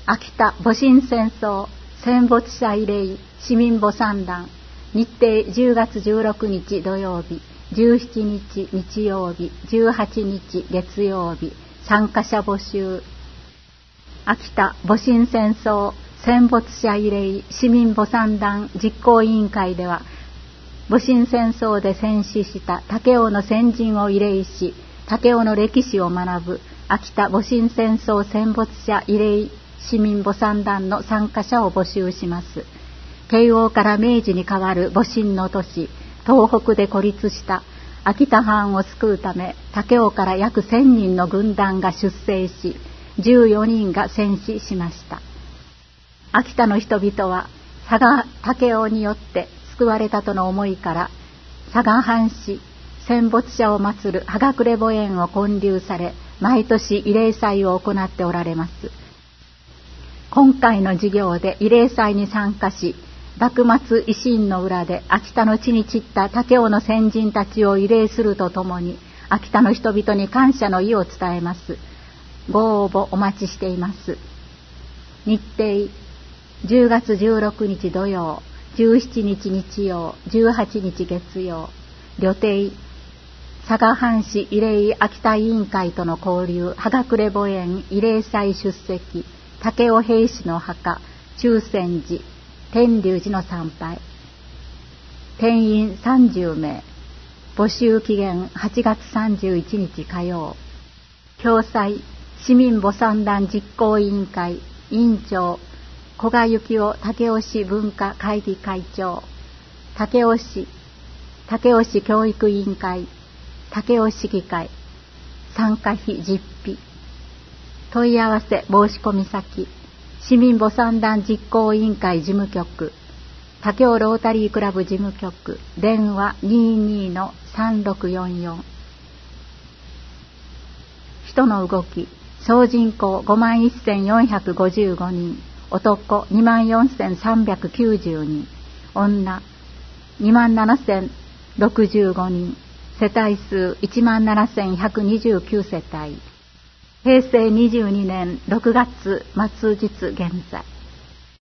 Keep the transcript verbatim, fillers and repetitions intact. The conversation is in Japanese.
秋田戊辰戦争戦没者慰霊市民墓参壇、日程じゅうがつじゅうろくにち土曜日、じゅうしちにち日曜日、じゅうはちにち月曜日、参加者募集。秋田戊辰戦争戦没者慰霊市民墓参壇実行委員会では、戊辰戦争で戦死した武雄の先人を慰霊し、武雄の歴史を学ぶ秋田戊辰戦争戦没者慰霊市民墓参壇の参加者を募集します。慶応から明治に変わる戊辰の年、東北で孤立した秋田藩を救うため、武雄から約せんにんの軍団が出征し、じゅうよにんが戦死しました。秋田の人々は佐賀武雄によって救われたとの思いから、佐賀藩士戦没者を祀る葉隠れ墓苑を建立され、毎年慰霊祭を行っておられます。今回の授業で慰霊祭に参加し、幕末維新の裏で秋田の地に散った武雄の先人たちを慰霊するとともに、秋田の人々に感謝の意を伝えます。ご応募お待ちしています。日程じゅうがつじゅうろくにち土曜、じゅうしちにち日曜、じゅうはちにち月曜。旅程佐賀藩士慰霊秋田委員会との交流、葉隠れ墓苑慰霊祭出席、武雄兵士の墓、中禅寺、天龍寺の参拝。定員さんじゅうめい。募集期限はちがつさんじゅういちにち火曜。共催市民墓参壇実行委員会委員長古賀幸雄武雄市文化会議会長、武雄市武雄市教育委員会武雄市議会。参加費実費。問い合わせ申し込み先、市民墓参壇実行委員会事務局、武雄ロータリークラブ事務局、電話 にじゅうに さんろくよんよん。人の動き、総人口 ごまんせんよんひゃくごじゅうごにん、男 にまんよんせんさんびゃくきゅうじゅうにん、女 にまんななせんろくじゅうごにん、世帯数 いちまんななせんひゃくにじゅうきゅうせたい。へいせいにじゅうにねんろくがつ末日現在。